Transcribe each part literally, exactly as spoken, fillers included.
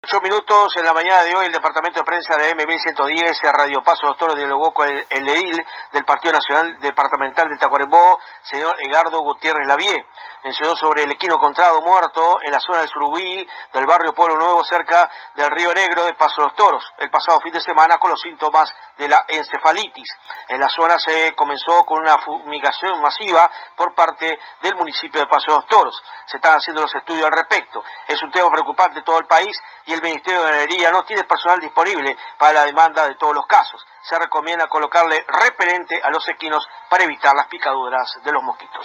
Ocho minutos en la mañana de hoy, el Departamento de Prensa de M mil ciento diez, Radio Paso Los Toros, dialogó con el, el edil del Partido Nacional Departamental de Tacuarembó, señor Edgardo Gutiérrez Lavie. Mencionó sobre el equino encontrado muerto en la zona del Surubí, del barrio Pueblo Nuevo, cerca del Río Negro de Paso Los Toros, el pasado fin de semana con los síntomas de la encefalitis. En la zona se comenzó con una fumigación masiva por parte del municipio de Paso Los Toros. Se están haciendo los estudios al respecto. Es un tema preocupante en todo el país y el Ministerio de Ganadería no tiene personal disponible para la demanda de todos los casos. Se recomienda colocarle repelente a los equinos para evitar las picaduras de los mosquitos.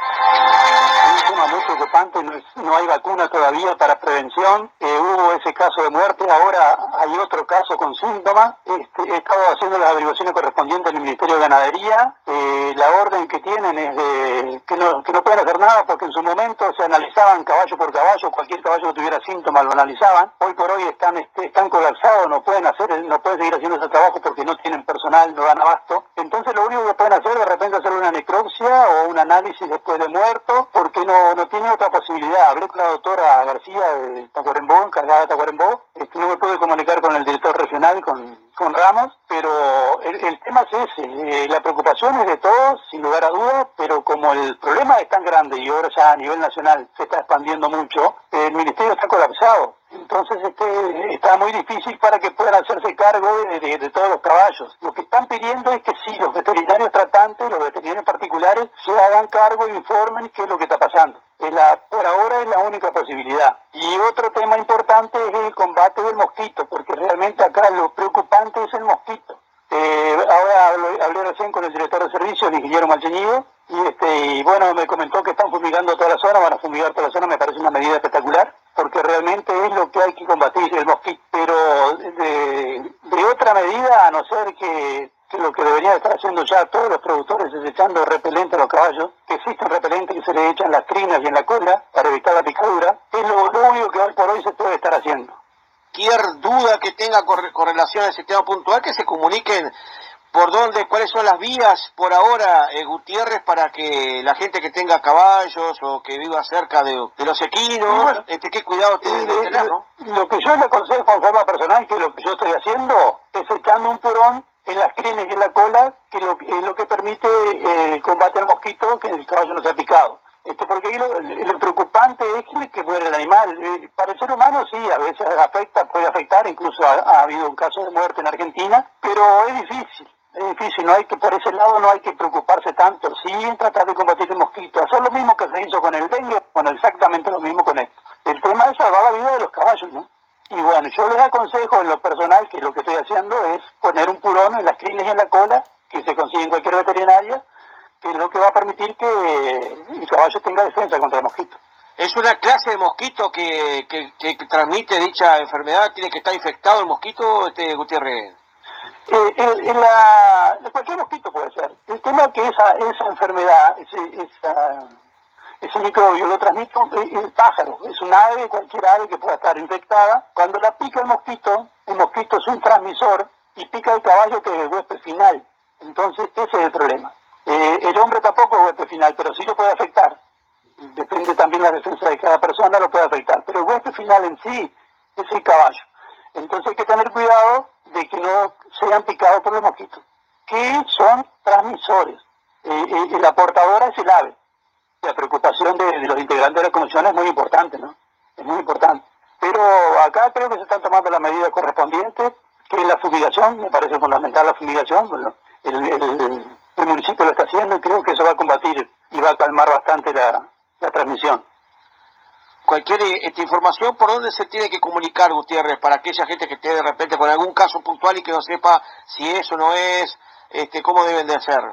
Es un tema muy preocupante, no, es, no hay vacuna todavía para prevención, eh, hubo ese caso de muerte, ahora hay otro caso con síntomas, este, he estado haciendo las averiguaciones correspondientes en el Ministerio de Ganadería, eh, la orden que tienen es de que no, que no pueden hacer nada porque en su momento se analizaban caballo por caballo, cualquier caballo que tuviera síntomas lo analizaban, hoy por hoy están, este, están colapsados, no pueden hacer, no pueden seguir haciendo ese trabajo porque no tienen personal, no dan abasto, entonces lo único que pueden hacer es de repente hacer una necropsia o un análisis después de muerto, porque no, no tiene otra posibilidad. Hablé con la doctora García de Tacuarembó, encargada de Tacuarembó, este, no me pude comunicar con el director regional, con, con Ramos, pero el, el tema es ese, eh, la preocupación es de todos, sin lugar a dudas, pero como el problema es tan grande y ahora ya a nivel nacional se está expandiendo mucho, el ministerio está colapsado. Entonces este, está muy difícil para que puedan hacerse cargo de, de, de todos los caballos. Lo que están pidiendo es que sí, los veterinarios tratantes, los veterinarios particulares, se hagan cargo e informen qué es lo que está pasando. Es la, por ahora es la única posibilidad. Y otro tema importante es el combate del mosquito, porque realmente acá lo preocupante es el mosquito. Eh, ahora hablé, hablé recién con el director de servicios, el ingeniero Malcheñido, y, este, y bueno, me comentó que están fumigando toda la zona, van a fumigar toda la zona, me parece una medida espectacular, porque realmente es lo que hay que combatir, el mosquito. Pero de, de otra medida, a no ser que, que lo que deberían estar haciendo ya todos los productores es echando repelente a los caballos, que existen repelentes que se le echan en las crinas y en la cola para evitar la picadura, es lo, lo único que hoy por hoy se puede estar haciendo. Cualquier duda que tenga con relación al sistema puntual, que se comuniquen por dónde, cuáles son las vías por ahora, eh, Gutiérrez, para que la gente que tenga caballos o que viva cerca de, de los equinos, bueno, este, qué cuidado tienen de tener, ¿no? Lo que yo le aconsejo en forma personal, que lo que yo estoy haciendo, es echando un purón en las crines y en la cola, que lo, es lo que permite eh, el combate al mosquito, que el caballo no sea picado. Este, porque lo, lo preocupante es que, que muere el animal. Eh, para el ser humano sí, a veces afecta, puede afectar, incluso ha, ha habido un caso de muerte en Argentina, pero es difícil. Es difícil, no hay que, por ese lado no hay que preocuparse tanto, sí tratar de combatir el mosquito, hacer lo mismo que se hizo con el dengue, bueno, exactamente lo mismo con esto. El tema es salvar la vida de los caballos, ¿no? Y bueno, yo les aconsejo en lo personal, que lo que estoy haciendo es poner un purón en las crines y en la cola, que se consigue en cualquier veterinaria, que es lo que va a permitir que el caballo tenga defensa contra el mosquito. ¿Es una clase de mosquito que, que, que, que transmite dicha enfermedad? ¿Tiene que estar infectado el mosquito, este Gutiérrez? Eh, el, el, la, cualquier mosquito puede ser. El tema es que esa, esa enfermedad, ese, esa, ese microbio lo transmite el, el pájaro. Es un ave, cualquier ave que pueda estar infectada. Cuando la pica el mosquito, el mosquito es un transmisor y pica el caballo, que es el huésped final. Entonces ese es el problema. Eh, el hombre tampoco es huésped final, pero sí lo puede afectar. Depende también de la defensa de cada persona, lo puede afectar. Pero el huésped final en sí es el caballo. Entonces hay que tener cuidado de que no sean picados por los mosquitos, que son transmisores. Eh, eh, la portadora es el ave. La preocupación de, de los integrantes de la comisión es muy importante, ¿no? Es muy importante. Pero acá creo que se están tomando las medidas correspondientes, que es la fumigación, me parece fundamental la fumigación. Bueno, el, el, el municipio lo está haciendo y creo que eso va a combatir y va a calmar bastante la, la transmisión. Cualquier esta información, ¿por dónde se tiene que comunicar, Gutiérrez, para aquella gente que esté de repente con algún caso puntual y que no sepa si eso no es, este, cómo deben de hacer?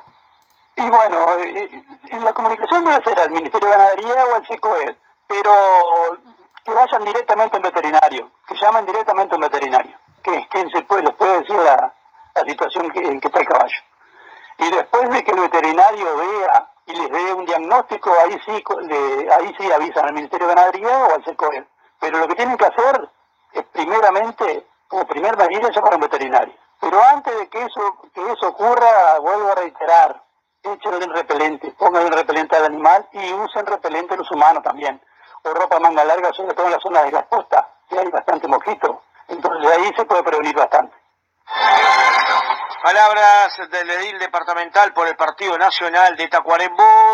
Y bueno, eh, en la comunicación debe ser al Ministerio de Ganadería o al SECOED, pero que vayan directamente al veterinario, que llamen directamente al veterinario, que, que se puede, les puede decir la, la situación que, en que está el caballo. Y después de que el veterinario vea y les dé un diagnóstico, ahí sí, le, ahí sí avisan al Ministerio de Ganadería o al SECOED. Pero lo que tienen que hacer es primeramente, como primer medida, llamar a un veterinario. Pero antes de que eso, que eso ocurra, vuelvo a reiterar, échenle el repelente, pongan el repelente al animal y usen repelente los humanos también. O ropa manga larga, sobre todo en las zonas de las costas, que hay bastante mosquito. Entonces ahí se puede prevenir bastante. Palabras del edil departamental por el Partido Nacional de Tacuarembó.